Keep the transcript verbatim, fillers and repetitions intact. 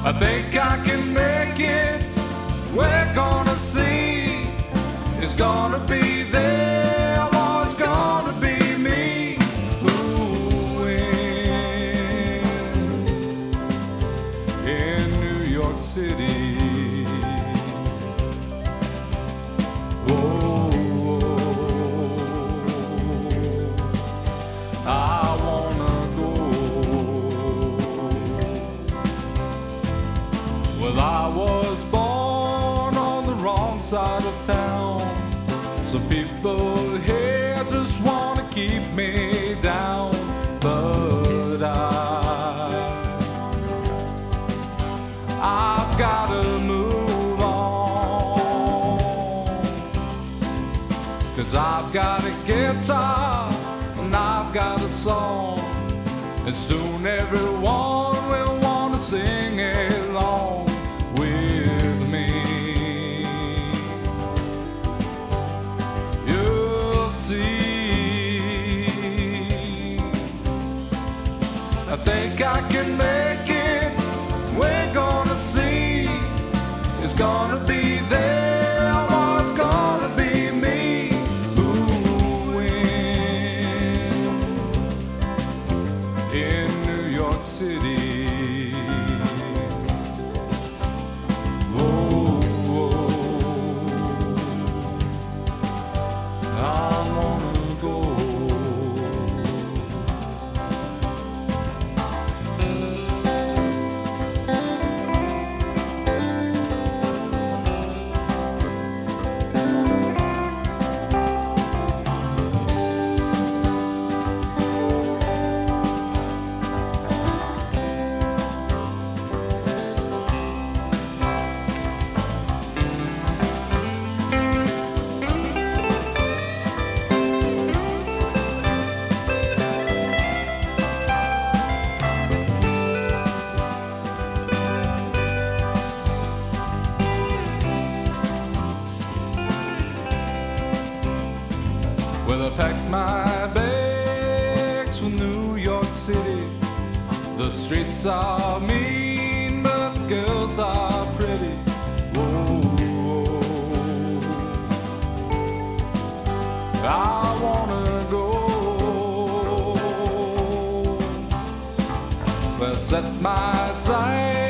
I think I can make it. We're gonna see. It's gonna be there, or it's gonna be me. Ooh, in, in New York City. Oh, I wanna go. Well, I was born on the wrong side of town. Some people here just wanna keep me down, but I, I've gotta move on. 'Cause I've got a guitar and I've got a song, and soon everyone will wanna sing along with me. You'll see. I think I can make it. We're gonna see. It's gonna be there, or it's gonna be me. Ooh, in, in New York City. Well, I packed my bags for New York City. The streets are mean, but the girls are pretty. Whoa, I wanna go. Well, set my sights